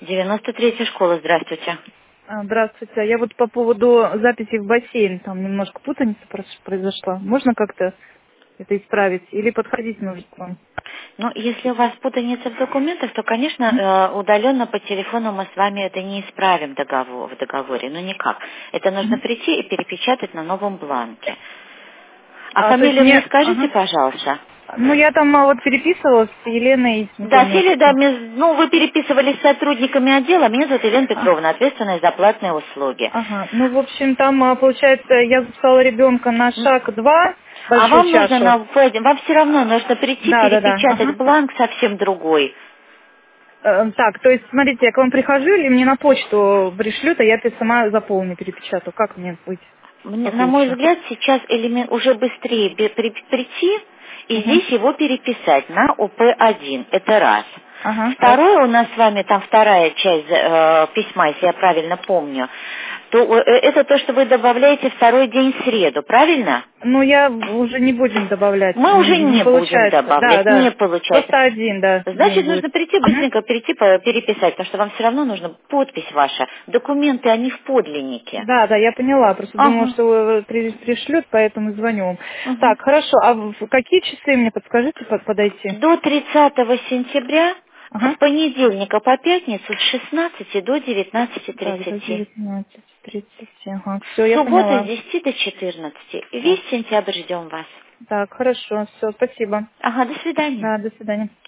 93-я школа, здравствуйте. Здравствуйте. Я вот по поводу записи в бассейн, там немножко путаница произошла. Можно как-то это исправить или подходить нужно к вам? Ну, если у вас путаница в документах, то, конечно, удаленно по телефону мы с вами это не исправим в договоре. Ну, никак. Это нужно прийти и перепечатать на новом бланке. А То есть фамилию мне мне... скажите, пожалуйста. Ну, я там вот переписывалась с Еленой, не Да, помню. Фили, да, ну, вы переписывались с сотрудниками отдела. Меня зовут Елена Петровна, ответственная за платные услуги. Ага. Ну, в общем, там, получается, я записала ребенка на шаг 2, А большую вам нужно чашу. вам все равно нужно прийти, Да. перепечатать Ага. бланк совсем другой. Так, то есть, смотрите, я к вам прихожу или мне на почту пришлют, а я сама заполню, перепечатаю. Как мне быть? Как На мой лучше? взгляд, сейчас уже быстрее прийти и Угу. здесь его переписать на ОП-1. Это раз. Ага, раз. Второе, у нас с вами там вторая часть письма, если я правильно помню, то это то, что вы добавляете второй день в среду, правильно? Ну, я уже не будем добавлять. Мы уже Не не будем получается. добавлять, не Да. получается. Просто один, да, день Значит, будет. нужно прийти, Мгм. быстренько перейти, переписать, потому что вам все равно нужна подпись ваша. Документы, они в подлиннике. Да, я поняла. Просто думала, Ага. что пришлют, поэтому звоню вам. Мгм. Так, хорошо. А в какие часы мне подскажите подойти? До 30 сентября с Ага. понедельника по пятницу с 16 до Так, до 19:30. 19:30. Ага, все, В я субботу с поняла. 10 до 14. Так, Весь сентябрь ждем вас. так, хорошо, все, спасибо. Ага, до свидания. Да, до свидания.